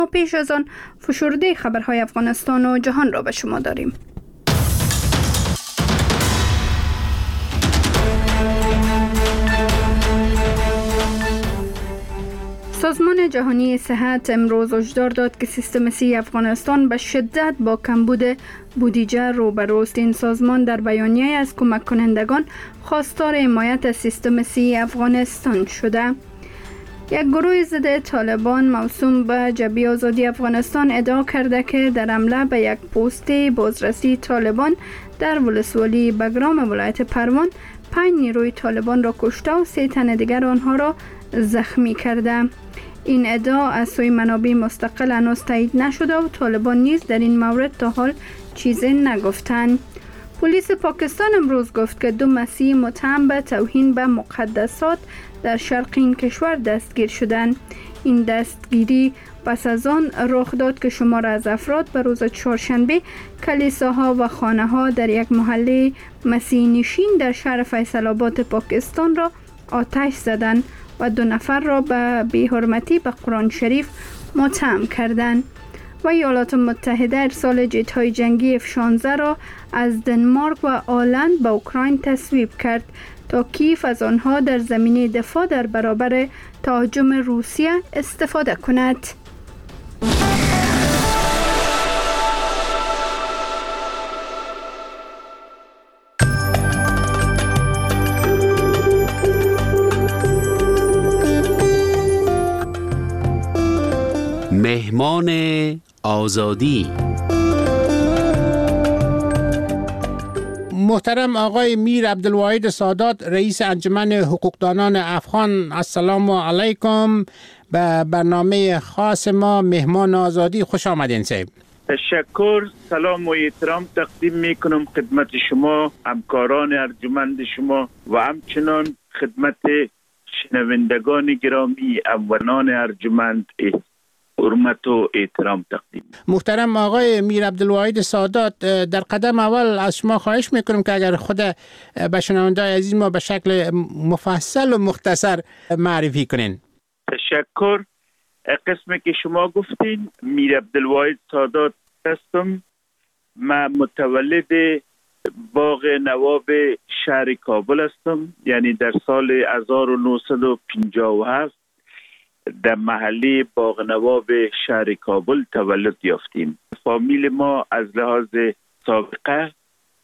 پیش از آن فشرده خبرهای افغانستان و جهان را به شما داریم. سازمان جهانی صحت امروز هشدار داد که سیستم صحی افغانستان به شدت با کمبود بودجه روبروست. این سازمان در بیانیه از کمک کنندگان خواستار حمایت از سیستم صحی افغانستان شده. یک گروه ضد طالبان موسوم به جبهه آزادی افغانستان ادعا کرده که در حمله به یک پست بازرسی طالبان در ولسوالی بگرام ولایت پروان 5 نیروی طالبان را کشته و 3 تن دیگر آنها را زخمی کرده. این ادعا از سوی منابع مستقل هنوز تایید نشده و طالبان نیز در این مورد تا حال چیزی نگفتند. پلیس پاکستان امروز گفت که 2 مسیحی متهم به توهین به مقدسات در شرق این کشور دستگیر شدند. این دستگیری پس از آن رخ داد که شمار از افراد به روز چهارشنبه کلیساها و خانه‌ها در یک محله مسیحی نشین در شهر فیصل آباد پاکستان را آتش زدند و 2 نفر را به بی‌حرمتی به قرآن شریف متهم کردند. و ایالات متحده ارسال جت‌های جنگی F-16 را از دنمارک و آلند به اوکراین تصویب کرد تا کیف از آنها در زمینه دفاع در برابر تهاجم روسیه استفاده کند. مهمان آزادی. محترم آقای میر عبدالواحد سادات، رئیس انجمن حقوقدانان افغان، السلام علیکم. به برنامه خاص ما مهمان آزادی خوش آمدین صاحب. تشکر، سلام و احترام تقدیم میکنم خدمت شما، همکاران ارجمند شما و همچنان خدمت شنوندگان گرامی اولان ارجمند حرمت و احترام تقدیم. محترم آقای میر عبدالواحد سادات، در قدم اول از شما خواهش میکنم که اگر خود به شنوندگان عزیز ما به شکل مفصل و مختصر معرفی کنین. تشکر. قسمی که شما گفتین، میر عبدالواحد سادات هستم. من متولد باغ نواب شهر کابل هستم، یعنی در سال 1957 در محله باغ نواب شهر کابل تولد یافتیم. فامیل ما از لحاظ سابقه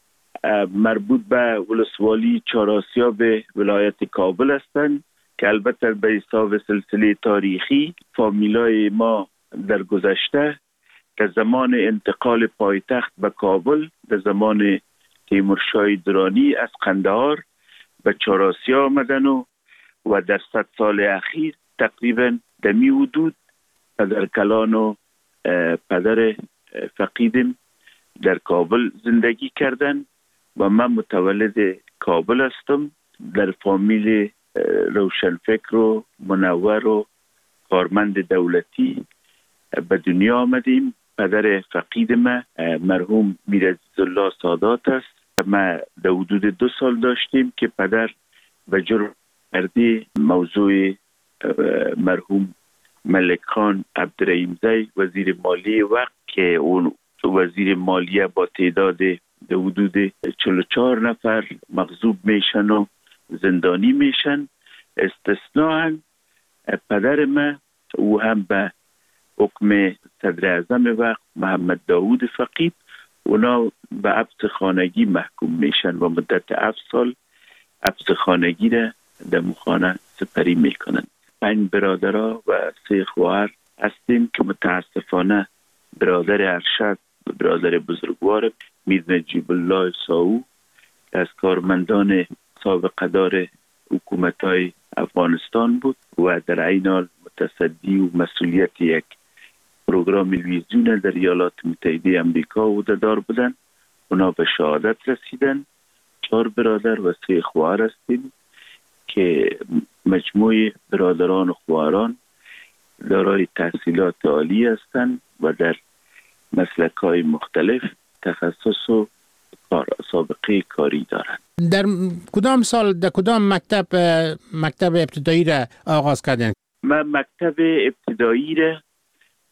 مربوط به ولسوالی چهارآسیاب ولایت کابل هستند که البته به حساب سلسله تاریخی فامیلای ما در گذشته در زمان انتقال پایتخت به کابل در زمان تیمورشاه درانی از قندهار به چهارآسیا آمدن و در 100 سال اخیر تقریبا در می حدود پدر کلان و پدر فقیدم در کابل زندگی کردن و من متولد کابل هستم. در فامیل روشنفکر و منور و کارمند دولتی به دنیا آمدیم. پدر فقید من مرحوم میر عزیزالله سادات است. ما در حدود 2 سال داشتیم که پدر به جرم مردی موضوع مرحوم ملک خان عبدالرحیمزی وزیر مالیه وقت که اون وزیر مالیه با تعداد حدود 44 نفر مغضوب میشن و زندانی میشن. استثناء پدر من او هم به حکم صدر اعظم وقت محمد داود فقید اونا به حبس خانگی محکوم میشن و مدت 7 سال حبس خانگی را در خانه سپری میکنن. 5 برادرها و 3 خواهر هستیم که متاسفانه برادر ارشد و برادر بزرگوار میر نجیب الله ساو از کارمندان سابقه دار حکومت‌های افغانستان بود و در عین حال متصدی و مسئولیت یک پروگرام تلویزیون در ایالات متحده آمریکا عهده‌دار بودند. اونا به شهادت رسیدن. 4 برادر و 3 خواهر هستیم که مجموع برادران و خواهران دارای تحصیلات عالی هستند و در مسلک‌های مختلف تخصص و سابقه کاری دارند. در کدام سال در کدام مکتب ابتدایی را آغاز کردین؟ من مکتب ابتدایی را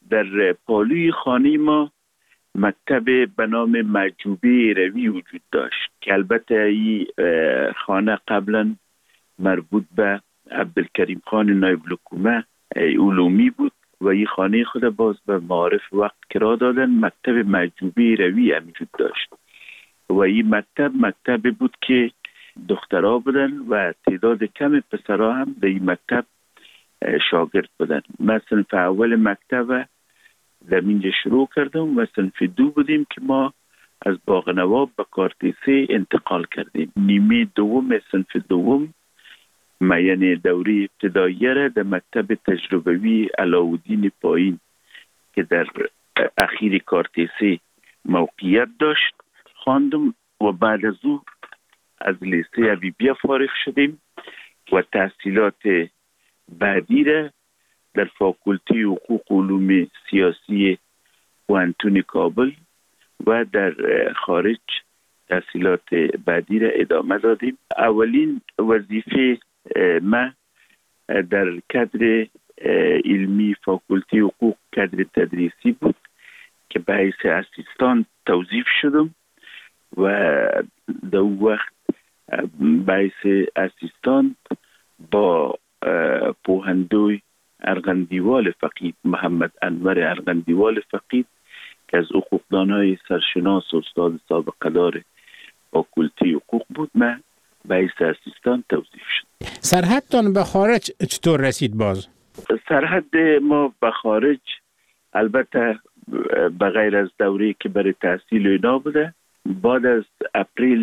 در پالوی خانه ما مکتب به نام محجوبه روی وجود داشت که البته این خانه قبلا مربوط به عبدالکریم خان نایب الحکومه علومی بود و این خانه خود باز به معارف وقت کرا دادن. مکتب محجوبه روی هم وجود داشت و این مکتب بود که دخترها بودن و تعداد کم پسرها هم در این مکتب شاگرد بودن. من صنف اول مکتب در اینجا شروع کردم و صنف 2 بودیم که ما از باغ نواب به کارتیسه انتقال کردیم. نیمه دوم صنف دوم ما یعنی دوره ابتداییه را در مکتب تجربوی علاءالدین پایین که در اخیر کارتیسه موقعیت داشت خواندم و بعد از او از لیسه حبیبیه فارغ شدیم و تحصیلات بعدی را در فاکولته حقوق و علوم سیاسی پوهنتون کابل و در خارج تحصیلات بعدی را ادامه دادیم. اولین وظیفه ما در کادر علمی فاکولته حقوق کادر تدریسی بود که به حیث اسیستان توظیف شدم و در وقت به حیث اسیستان با پوهندوی ارغندیوال فقید محمد انور ارغندیوال فقید که از حقوقدانای سرشناس و استاد سابقه دار فاکولته حقوق بود من به حیث اسیستان توظیف شد. سرحدتان به خارج چطور رسید باز؟ سرحد ما به خارج البته به غیر از دوره‌ای که برای تحصیل اینا بوده، بعد از اپریل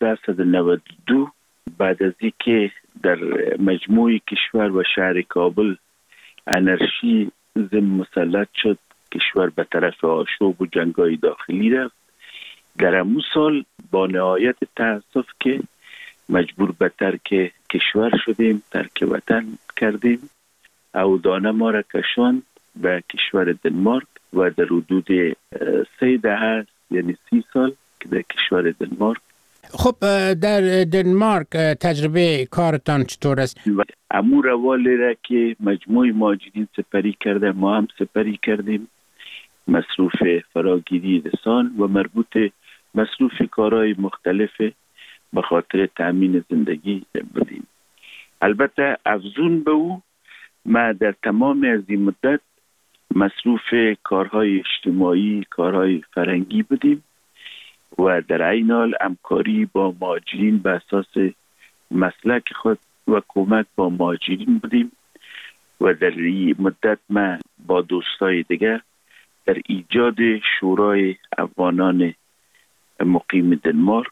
1992 بعد از اینکه در مجموع کشور و شهر کابل انرژی مسلط شد، کشور به طرف آشوب و جنگای داخلی رفت، در همون سال با نهایت تأسف که مجبور به ترک کشور شدیم، ترک وطن کردیم. اودانه ما را کشاند به کشور دنمارک و در حدود 3 دهه یعنی 30 سال که در کشور دنمارک. خب در دنمارک تجربه کارتان چطور است؟ امور روالی را که مجموع مهاجرین سپری کرده ما هم سپری کردیم، مصروف فراگیری لسان و مربوط مصروف کارهای مختلف به خاطر تأمین زندگی بودیم. البته افزون به او ما در تمام از این مدت مصروف کارهای اجتماعی، کارهای فرهنگی بودیم و در عین حال همکاری با مهاجرین به اساس مسلک خود و کمک با مهاجرین بودیم و در این مدت ما با دوستای دیگر در ایجاد شورای افغانان مقیم دنمارک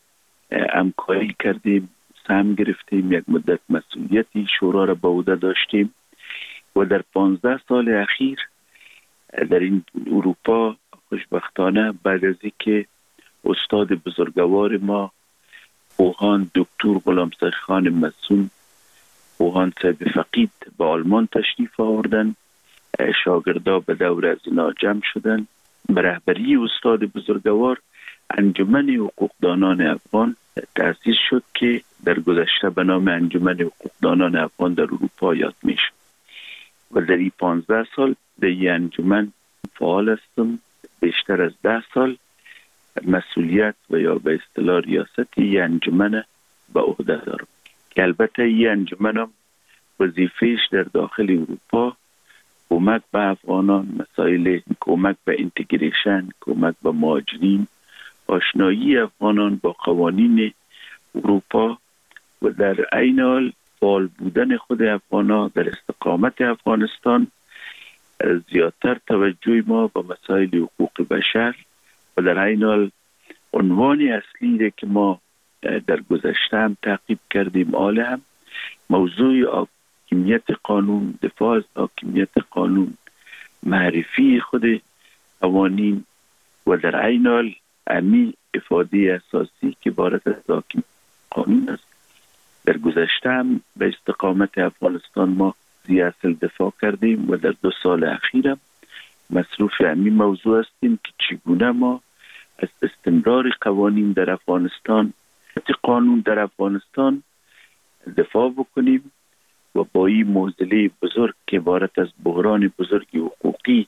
همکاری کردیم، سهم گرفتیم، یک مدت مسئولیتی شورا را به عهده داشتیم و در 15 سال اخیر در این اروپا خوشبختانه بعد از اینکه استاد بزرگوار ما پوهان دکتر غلامسخ خان مسون پوهان صاحب فقید به آلمان تشریف آوردن، شاگردا به دور از اینا جمع شدن، به رهبری استاد بزرگوار انجمن حقوقدانان افغان تأسیس شد که در گذشته به نام انجمن حقوقدانان افغان در اروپا یاد میشد و در این 15 سال در این انجمن فعال هستم. بیشتر از 10 سال مسئولیت و یا به اصطلاح ریاست این انجمن به عهده دارم که البته این انجمن هم وظیفه‌اش در داخل اروپا کمک به افغانان، مسائل کمک به اینتگریشن، کمک به مهاجرین، آشنایی افغانان با قوانین اروپا و در عین حال فعال بودن خود افغانان در استقامت افغانستان، زیادتر توجه ما به مسائل حقوق بشر و در عین حال عنوان اصلی که ما در گذشته هم تعقیب کردیم هم موضوع حاکمیت قانون، دفاع از حاکمیت قانون، معرفی خود قوانین و در عین حال امی افاده اساسی که عبارت از حاکمیت قانون است. در گذشته هم به استقامت افغانستان ما زی اصل دفاع کردیم و در 2 سال اخیر هم مصروف امی موضوع هستیم که چگونه ما از استمرار قوانین در افغانستان، قانون در افغانستان دفاع بکنیم و با این معضله بزرگ که عبارت از بحران بزرگ حقوقی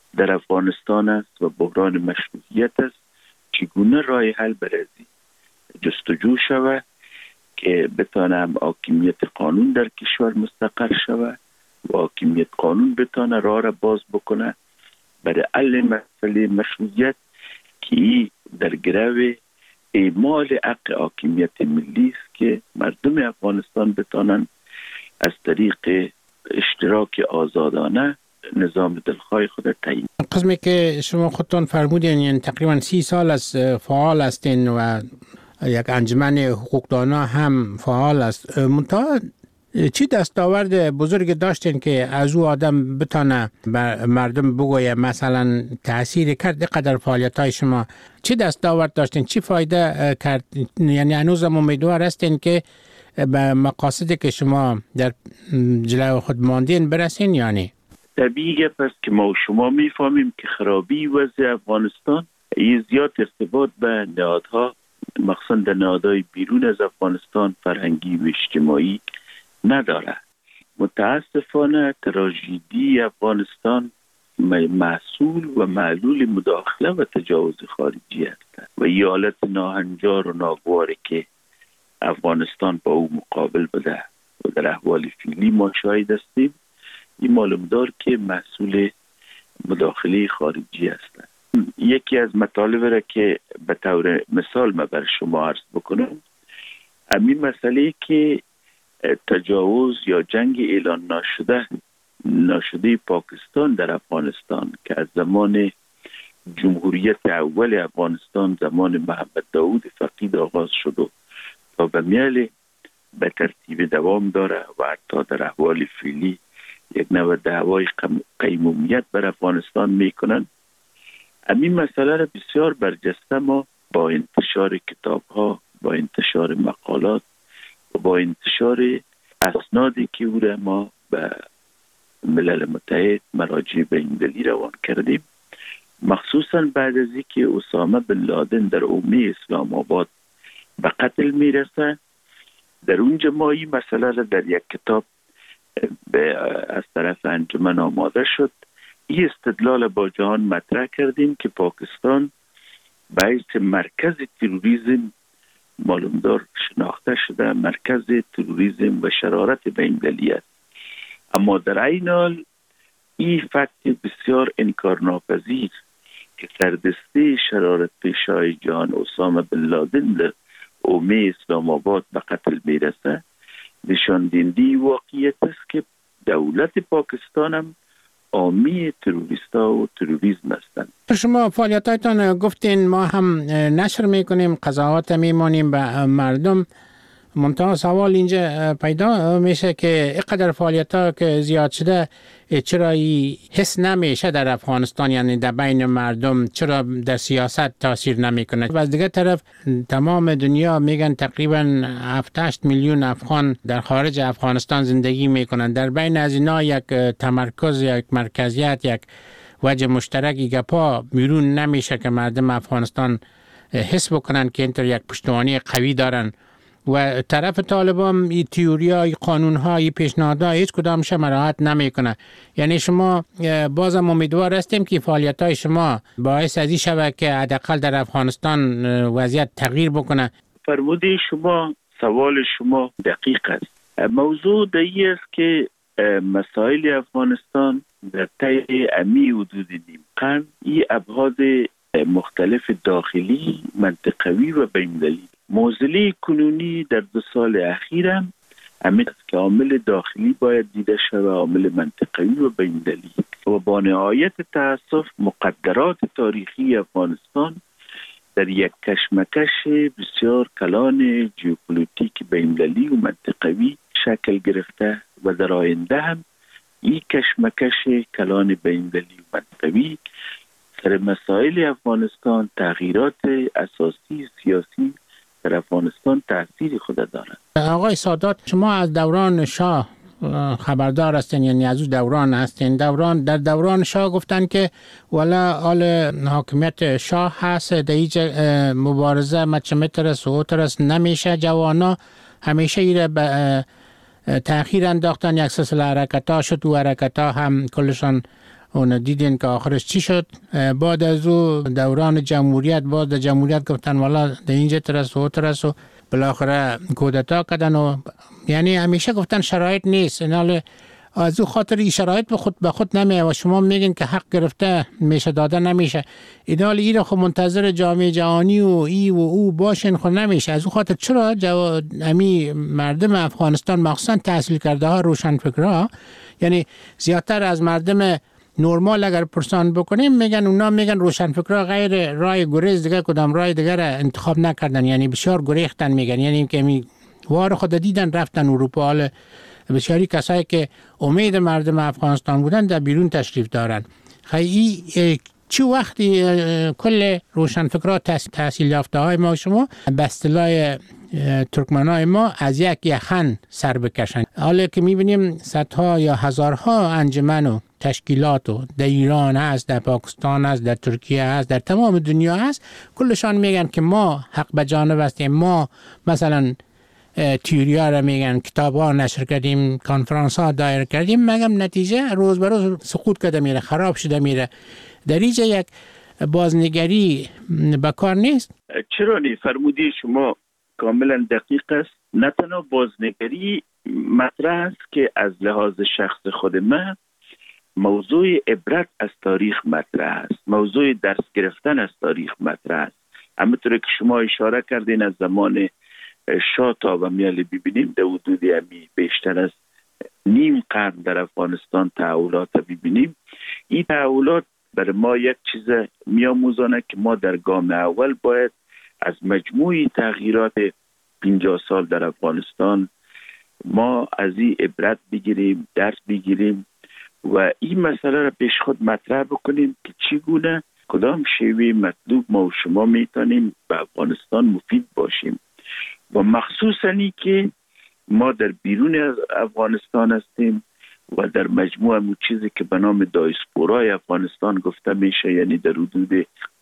در افغانستان است و بحران مشروطیت است. چگونه راه حل برازی جستجو شود که بتانه حاکمیت قانون در کشور مستقر شود و حاکمیت قانون بتانه راه را باز بکنه برای حل مسئله مشروطیت که در گرو اعمال حق حاکمیت ملی است که مردم افغانستان بتانن از طریق اشتراک آزادانه نظام دلخواه خود تعیین. قسمی که شما خودتان فرمودین یعنی تقریبا 30 سال از فعال هستین و یک انجمن حقوقدانا هم فعال است. منتها چی دستاورد بزرگ داشتین که از او آدم بتانه بر مردم بگویه مثلا تأثیر کرد قدر فعالیت های شما؟ چی دستاورد داشتین؟ چی فایده کرد؟ یعنی هنوزم امیدوار هستین که به مقاصدی که شما در جلو خود ماندین برسین یعنی؟ طبیعی پس که ما و شما میفهمیم که خرابی وضع افغانستان زیاد ارتباط به نهادها مخصوصا در نهادهای بیرون از افغانستان فرهنگی و اجتماعی نداره. متاسفانه تراژدی افغانستان محصول و معلول مداخله و تجاوز خارجی است و این حالت ناهنجار و ناگواری که افغانستان با او مقابل بده و در احوال فعلی ما شاهد هستیم، این معلوم دار که محصول مداخله خارجی است. یکی از مطالب را که به طور مثال ما بر شما عرض بکنم، همین مسئله که تجاوز یا جنگ اعلان ناشده پاکستان در افغانستان که از زمان جمهوریت اول افغانستان زمان محمد داود فقید آغاز شد و تا به میل به ترتیب دوام داره و حتی در احوال فعلی یک نوع دعوای قیمومیت بر افغانستان میکنن. همین مسئله را بسیار برجسته ما با انتشار کتاب ها، با انتشار مقالات و با انتشار اسنادی که او را ما به ملل متحد مراجع بین‌المللی روان کردیم، مخصوصا بعد از اینکه اسامه بن لادن در حومه اسلام آباد به قتل میرسه، در اونجا ما این مسئله را در یک کتاب از طرف انجمن آماده شد. این استدلال با جهان مطرح کردیم که پاکستان باعث مرکز تروریسم معلومدار شناخته شده، مرکز تروریسم و شرارت بین‌المللی است. اما در عین حال این فکت بسیار انکارناپذیر که سردسته شرارت پیشای جهان اسامه بن لادن در حومه اسلام آباد به قتل میرسه نشان دهنده واقعیت است که دولت پاکستان هم حامی تروریستا و تروریسم هستند. شما فعالیتاتان گفتین ما هم نشر میکنیم، قضاوت میمانیم به مردم. منتها سوال اینجا پیدا میشه که اینقدر فعالیت‌ها که زیاد شده چرا حس نمیشه در افغانستان، یعنی در بین مردم چرا در سیاست تاثیر نمیکنه؟ و از دیگه طرف تمام دنیا میگن تقریبا 7-8 میلیون افغان در خارج افغانستان زندگی میکنن. در بین از اینا یک تمرکز، یک مرکزیت، یک وجه مشترکی گپا بیرون نمیشه که مردم افغانستان حس بکنن که اینطور یک پشتوانه قوی دارن. و طرف طالبان این تئوریا، این قانون‌ها، این پیشنهادها هیچ کدامش مراعات نمیکنه. یعنی شما بازم امیدوار هستیم که فعالیت‌های شما باعث ازی شود که حداقل در افغانستان وضعیت تغییر بکنه. فرموده شما، سوال شما دقیق است. موضوع دایی است که مسائل افغانستان در طی امی حدود نیم قرن این ابعاد مختلف داخلی، منطقوی و بین‌المللی معضله کنونی در 2 سال اخیر هم همین که عامل داخلی باید دیده شود، عامل منطقوی و بین‌المللی و با نهایت تأسف مقدرات تاریخی افغانستان در یک کشمکش بسیار کلان ژئوپلیتیک بین‌المللی و منطقوی شکل گرفته و در آینده هم این کشمکش کلان بین‌المللی و منطقوی سر مسائل افغانستان، تغییرات اساسی سیاسی در افغانستان تأثیر خود دارد. آقای سادات، شما از دوران شاه خبردار هستین، یعنی از اون دوران هستین. در دوران شاه گفتن که والا حال حاکمیت شاه هست، در هیچ مبارزه مترس و اوترس نمیشه. جوانا همیشه ایره به تأخیر انداختن، یک سلسله حرکت ها شد و حرکت ها هم کلشان اون دیدین که آخرش چی شد. بعد از او دوران جمهوریت، بعد از جمهوریت گفتن والا در اینجا ترس و ترس و بالاخره کودتا کردن و یعنی همیشه گفتن شرایط نیست. اینال از او خاطر این شرایط به خود نمیه و شما میگین که حق گرفته میشه داده نمیشه. اینال این خب منتظر جامعه جهانی و ای و او باشین خود نمیشه. از او خاطر چرا امی مردم افغانستان مخصوصا تحصیل کرده ها روشنفکرها، یعنی زیادتر از مردم نورمال اگر پرسان بکنیم میگن اونا میگن روشنفکرها غیر رای گریز دیگه کدام رای دیگر انتخاب نکردن، یعنی بسیار گریختن میگن، یعنی که می وار خود دیدن رفتن اروپا. حال بسیاری کسایی که امید مردم افغانستان بودن در بیرون تشریف دارن. خیلی چه وقتی کل روشنفکرها تحصیل یافته های ما شما به اصطلاح ترکمنای ما از یک یخن سر بکشن. حالا که میبینیم صدها یا هزارها انجمن و تشکیلات و در ایران هست، در پاکستان هست، در ترکیه هست، در تمام دنیا هست، کلشان میگن که ما حق به جانب هستیم. ما مثلا تیوریا را میگن، کتاب ها نشر کردیم، کنفرانس ها دایر کردیم، مگم نتیجه روز به روز سقوط کرده میره، خراب شده میره. در اینجا یک بازنگری بکار نیست؟ چرا نی؟ فرمودی شما کاملا دقیق است. نه تنها بازنگری مطرح است که از لحاظ شخص خود من موضوع عبرت از تاریخ مطرح است، موضوع درس گرفتن از تاریخ مطرح است. همونطور که شما اشاره کردین از زمان شاه تا به میل ببینیم در حدود بیشتر از نیم قرن در افغانستان تحولات ببینیم. این تحولات برای ما یک چیز میاموزانه که ما در گام اول باید از مجموعی تغییرات 50 سال در افغانستان ما از این عبرت بگیریم، درس بگیریم و این مسئله را پیش خود مطرح بکنیم که چگونه کدام شیوه مطلوب ما و شما میتونیم به افغانستان مفید باشیم و مخصوصا ای که ما در بیرون از افغانستان هستیم و در مجموع همون چیزی که به نام دایسپورای افغانستان گفته میشه، یعنی در حدود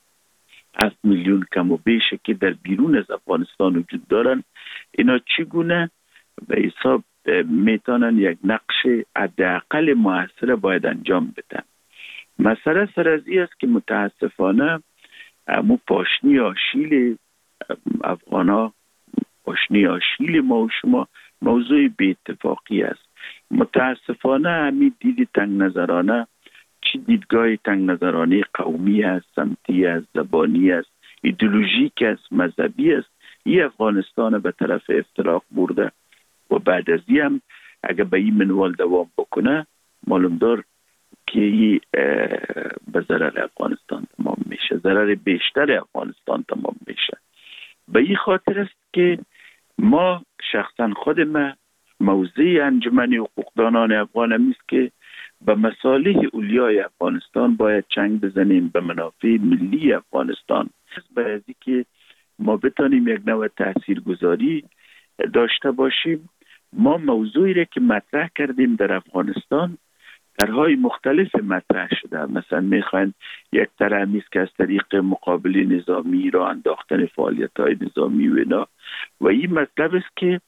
7 میلیون کم و بیشه که در بیرون از افغانستان وجود دارن، اینا چگونه به حساب میتونن یک نقش حداقل موثر باید انجام بدن. مسئله سر از این است که متاسفانه همون پاشنی آشیل افغانا، پاشنی آشیل ما و شما موضوع بی اتفاقی است. متاسفانه همین دید تنگ نظرانه، چی دیدگاه تنگ نظرانه قومی است، سمتی است، زبانی است، ایدئولوژیک است، مذهبی است، این افغانستان به طرف افتراق برده و بعد از این هم اگر به این منوال دوام بکنه معلوم دار که این به ضرر افغانستان تمام میشه، ضرر بیشتر افغانستان تمام میشه. به این خاطر است که ما شخصا خود ما موضع انجمن حقوقدانان افغان است که به مصالح اولیای افغانستان باید چنگ بزنیم، به منافع ملی افغانستان، برای که ما بتانیم یک نوع تاثیرگذاری داشته باشیم. ما موضوعی را که مطرح کردیم در افغانستان طرح‌های مختلف مطرح شده. مثلا میخواین یک طرح است که از طریق مقابله نظامی را انداختن فعالیت‌های نظامی و اینا، و این مطلب است که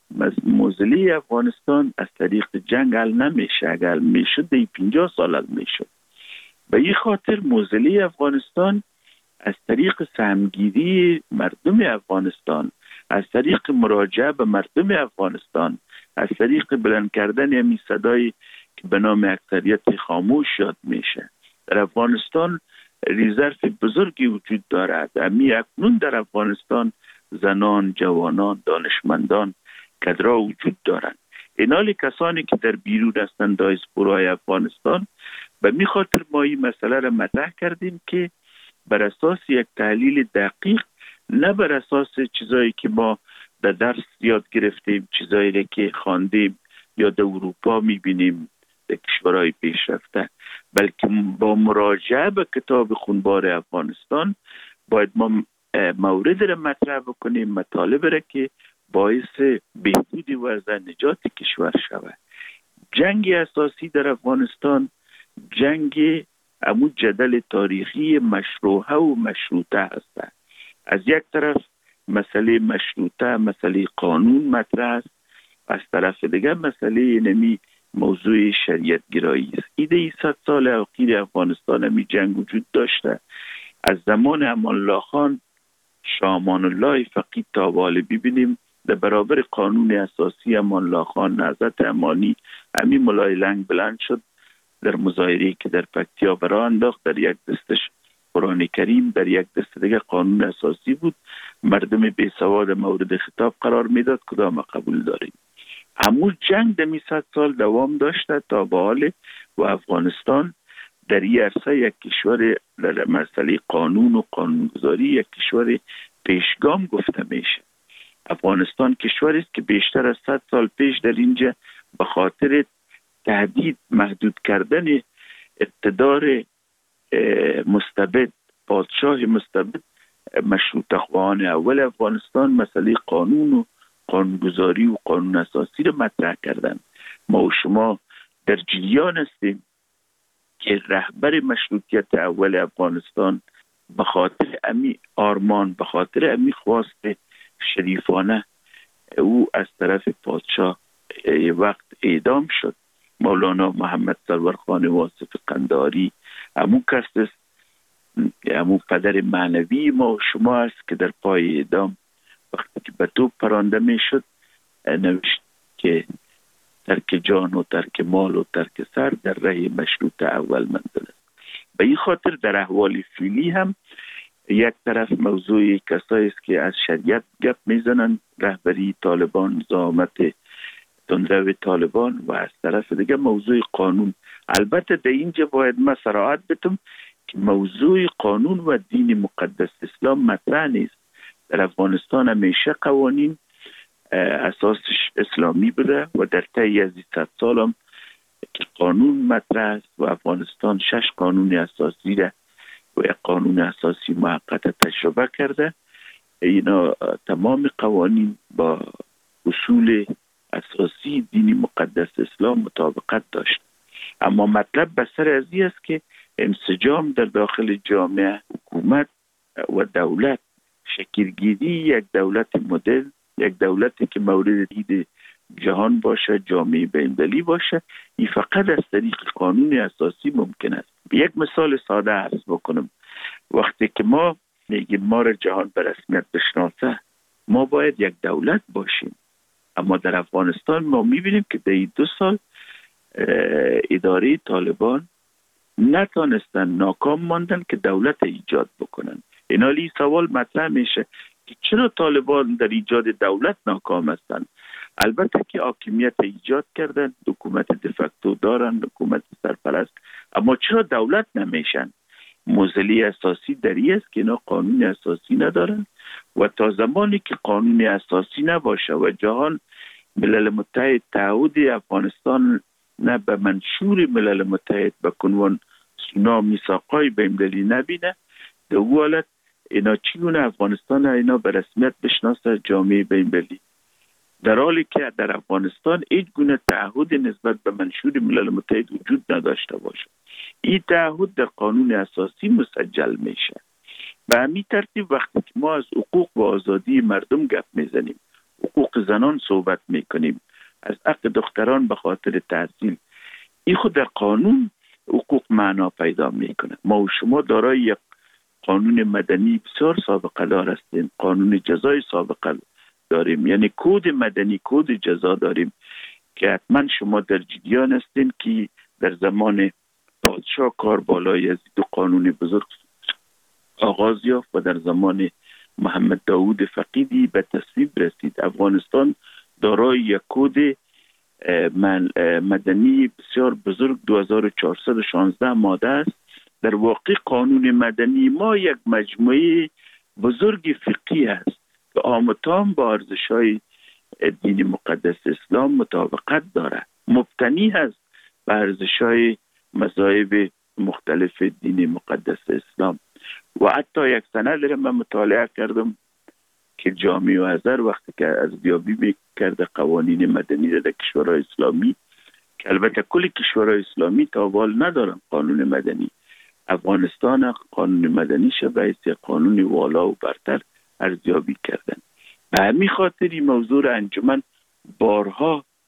موضوع افغانستان از طریق جنگ حل نمیشه. اگر میشد در 50 سال حل میشد. به این خاطر موضوع افغانستان از طریق سهمگیری مردم افغانستان، از طریق مراجعه به مردم افغانستان، از طریق بلند کردن همین صدای که به نام اکثریت خاموش یاد میشه. در افغانستان ریزرف بزرگی وجود دارد. امی اکنون در افغانستان زنان، جوانان، دانشمندان کدرها وجود دارند. اینالی کسانی که در بیرون هستند دایسپورای افغانستان، به می خاطر ما این مسئله را مطرح کردیم که بر اساس یک تحلیل دقیق، نه بر اساس چیزایی که ما در درس یاد گرفتیم، چیزایی که خواندیم یا در اروپا میبینیم در کشورهای پیشرفته، بلکه با مراجعه به کتاب خونبار افغانستان باید ما مورد را مطرح بکنیم، مطالب را که باعث بهبود وضع نجات کشور شود. جنگ اساسی در افغانستان جنگ همون جدل تاریخی مشروعه و مشروطه هست. از یک طرف مسئله مشروطه، مسئله قانون مطرح است، از طرف دیگر مسئله نمی موضوع شریعت گرایی است. ایده 100 سال اخیر افغانستان همی جنگ وجود داشته. از زمان امان الله خان، شاه امان الله فقید تا حال ببینیم در برابر قانون اساسی امان الله خان نهضت امانی همی ملای لنگ بلند شد در مظاهره که در پکتیا برا انداخت. در یک دستش قرآن کریم، در یک دست دیگه قانون اساسی بود. مردم بی سواد مورد خطاب قرار میداد، کدام قبول داریم. همون جنگ دمی 100 سال دوام داشته تا به حال و افغانستان در این عرصه یک کشور در مسئله قانون و قانونگذاری یک کشور پیشگام گفته میشه. افغانستان کشوری است که بیشتر از 100 سال پیش در اینجا به خاطر تهدید محدود کردن اقتدار مستبد، پادشاه مستبد، مشروطه خواهان اول افغانستان مسئله قانون و قانونگذاری و قانون اساسی رو مطرح کردن. ما و شما در جریان هستیم که رهبر مشروطیت اول افغانستان به خاطر امی آرمان، به خاطر امی خواست شریفانه او از طرف پادشاه وقت اعدام شد. مولانا محمد سرورخان واصف قنداری همون کس است، همون پدر معنوی ما و شما است که در پای اعدام وقتی که به توپ پرانده می شد نوشت که ترک جان و ترک مال و ترک سر در راه مشروط اول منزل است. به این خاطر در احوال فعلی هم یک طرف موضوع کسایی است که از شریعت گپ میزنن، رهبری طالبان، زعامت تندرو طالبان، و از طرف دیگه موضوع قانون. البته در اینجا باید من صراحت بتم که موضوع قانون و دین مقدس اسلام مطرح نیست. در افغانستان همیشه قوانین اساسش اسلامی بوده و در طی از 100 سال هم که قانون مطرح است و افغانستان 6 قانون اساسی ده و یک قانون اساسی موقت تجربه کرده. اینا تمام قوانین با اصول اساسی دین مقدس اسلام مطابقت داشت. اما مطلب بسر از این است که انسجام در داخل جامعه، حکومت و دولت، شکلگیری یک دولت مدل، یک دولتی که مورد دید جهان باشه، جامعه بین‌المللی باشه، این فقط از طریق قانون اساسی ممکن است. یک مثال ساده عرض بکنم. وقتی که ما میگیم ما را جهان به رسمیت بشناسه، ما باید یک دولت باشیم. اما در افغانستان ما میبینیم که در این 2 سال اداره طالبان نتانستن، ناکام ماندن که دولت ایجاد بکنن. اینالی سوال مطرح میشه که چرا طالبان در ایجاد دولت ناکام هستن؟ البته که حاکمیت ایجاد کردن، حکومت دفکتو دارن، حکومت سرپرست، اما چرا دولت نمیشن؟ موزلی اساسی در این است که اینا قانون اساسی ندارن و تا زمانی که قانون اساسی نباشه و جهان ملل متحد تعهد افغانستان نه به منشور ملل متحد به کنوان سونا میثاقای بین‌المللی نبینه، در اون حالت اینا چگونه افغانستان اینا به رسمیت بشناسه جامعه بین‌المللی، در حالی که در افغانستان هیچ گونه تعهد نسبت به منشور ملل متحد وجود نداشته باشه. این تعهد در قانون اساسی مسجل میشه. به همین ترتیب وقتی که ما از حقوق و آزادی مردم گپ میزنیم، حقوق زنان صحبت میکنیم، از حق دختران به خاطر تحصیل، این خود در قانون حقوق معنا پیدا میکنه. ما و شما دارای یک قانون مدنی بسیار سابقه دار هستیم، قانون جزای سابقه داریم، یعنی کد مدنی، کد جزا داریم که حتما شما در جریان هستین که در زمان پادشاه کاربالای از دو قانون بزرگ آغاز یافت و در زمان محمد داود فقیدی به تصویب رسید. افغانستان دارای یک کد مدنی بسیار بزرگ 2416 ماده است. در واقع قانون مدنی ما یک مجموعه بزرگ فقهی است که آمتام با ارزش‌های دین مقدس اسلام مطابقت دارد، مبتنی است بر ارزش‌های مذاهب مختلف دین مقدس اسلام. و حتی یک سند را من مطالعه کردم که جامع ازهر وقتی که ارزیابی می‌کرد قوانین مدنی در کشورهای اسلامی، که البته کل کشورهای اسلامی تا حال ندارن قانون مدنی، افغانستان قانون مدنی شبه قانون والا و برتر ارزیابی کردن. به همین خاطر این موضوع را انجمن بارها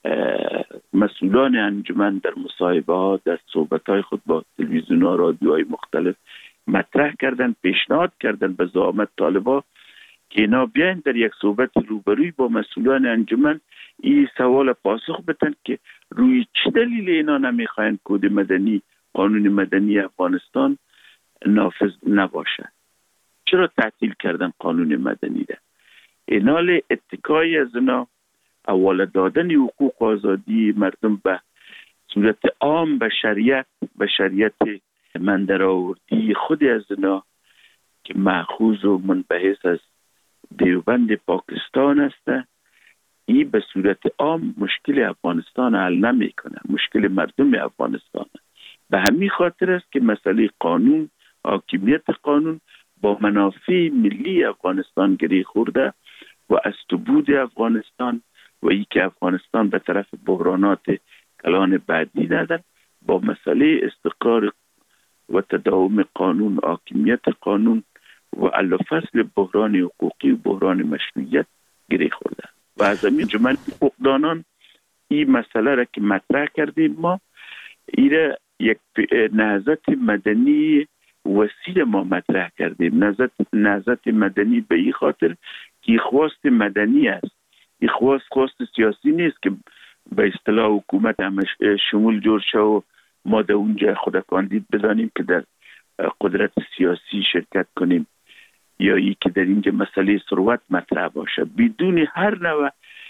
مسئولان انجمن در مصاحبه‌ها، در صحبت‌های خود با تلویزیون‌ها، رادیوهای مختلف مطرح کردن، پیشنهاد کردن به زعامت طالبا که اینا بیاین در یک صحبت روبروی با مسئولان انجمن این سوال پاسخ بدن که روی چه دلیل اینا نمیخواین کد مدنی، قانون مدنی افغانستان نافذ نباشه؟ چرا تعطیل کردن قانون مدنی ده؟ اینال اتکای از اینا اول دادن حقوق آزادی مردم به صورت عام به شریعت من در آوردی خود از اینا که مأخوذ و منبعث از دیوبند پاکستان است، این به صورت عام مشکل افغانستان حل نمیکنه، مشکل مردم افغانستان. به همین خاطر است که مسئله قانون، حاکمیت قانون با منافع ملی افغانستان گره خورده و از بود افغانستان و ای که افغانستان به طرف بحرانات کلان بعدی ندن با مسئله استقرار و تداوم قانون، حاکمیت قانون و الا فصل بحران حقوقی و بحران مشروعیت گره خورده. و از همین جمعیت حقوقدانان این مسئله را که مطرح کردیم ما، این یک نهضت مدنی وسیع ما مطرح کردیم. نهضت مدنی به این خاطر که خواست مدنی است، این خواست سیاسی نیست که به اصطلاح حکومت شمول جور شه و ما در اونجا خود کاندید بدانیم که در قدرت سیاسی شرکت کنیم یا ای که در اینجا مسئله ثروت مطرح باشه. بدون هر نوع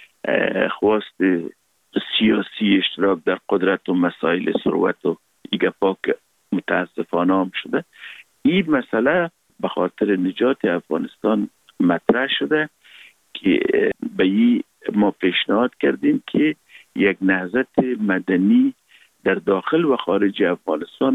خواست سیاسی اشتراک در قدرت و مسائل ثروت و ایگه پاک متاسفانه هم شده. این مسئله به خاطر نجات افغانستان مطرح شده که به این ما پیشنهاد کردیم که یک نهضت مدنی در داخل و خارج افغانستان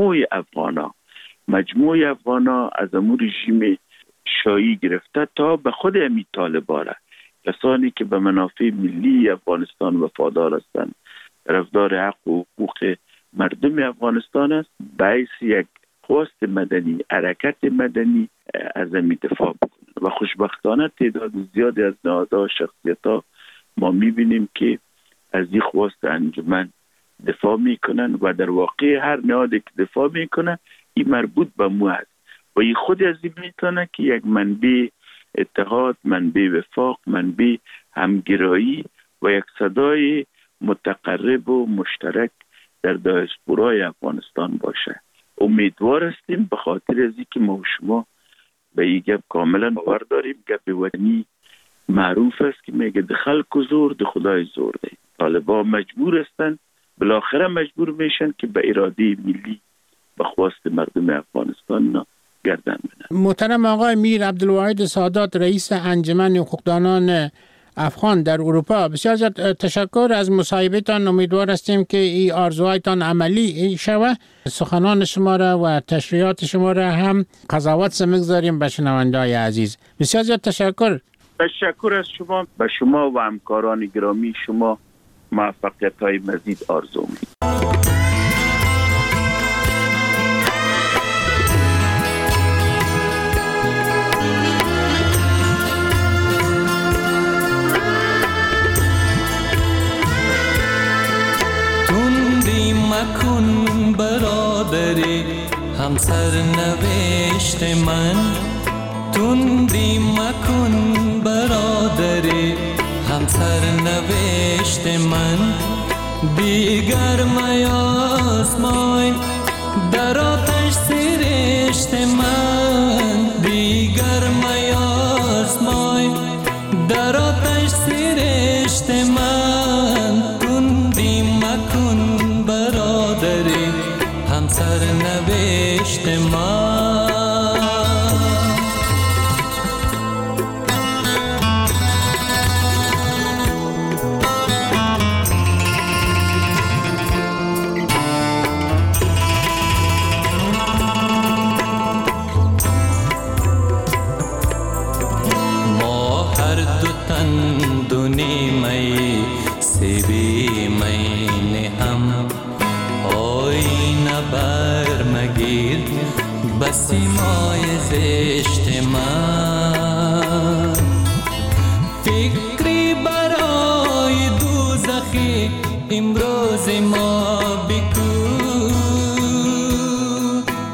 مجموع افغانا از امور رژیم شایی گرفته تا به خود امی طالبان، کسانی که به منافع ملی افغانستان وفادار هستند، طرفدار حق و حقوق مردم افغانستان است، باعث یک خواست مدنی، حرکت مدنی از امی دفاع بکنند. و خوشبختانه تعداد زیادی از نهادها، شخصیت‌ها ما می‌بینیم که از این خواست انجمن دفاع میکنن و در واقع هر نهادی که دفاع میکنه این مربوط به مو است و این خود از این میتونه که یک منبع اتحاد، منبع وفاق، منبع همگرایی و یک صدای متقرب و مشترک در دیاسپورای افغانستان باشه. امیدوار هستیم به خاطر از اینکه ما و شما به این گپ کاملا باور داریم. گپ وطنی معروف است که میگه ده خلق و زور ده خدای زور ده. طالبان مجبور هستند، بالاخره مجبور میشن که به اراده ملی به خواست مردم افغانستان گردن بدن. محترم آقای میر عبدالواحد سادات، رئیس انجمن حقوقدانان افغان در اروپا، بسیار زیاد تشکر از مصاحبهتان. امیدوار هستیم که این آرزوهایتان عملی شود. سخنان شما را و تشریحات شما را هم قضاوت می‌گذاریم به شنونده‌های عزیز. بسیار زیاد تشکر. تشکر از شما، به شما و همکاران گرامی شما موفقیت‌های مزید آرزو می‌کنم. تندی مکن برادری همسر نوشت من، تندی مکن برادری همسر نوشت من، دیگر میاسمای در آتش سرشت من، دیگر میاسمای در آتش سرشت من، تندی مکن برادری همسر نوشت من. سیمای زشت من، فکری برای دوزخی امروز ما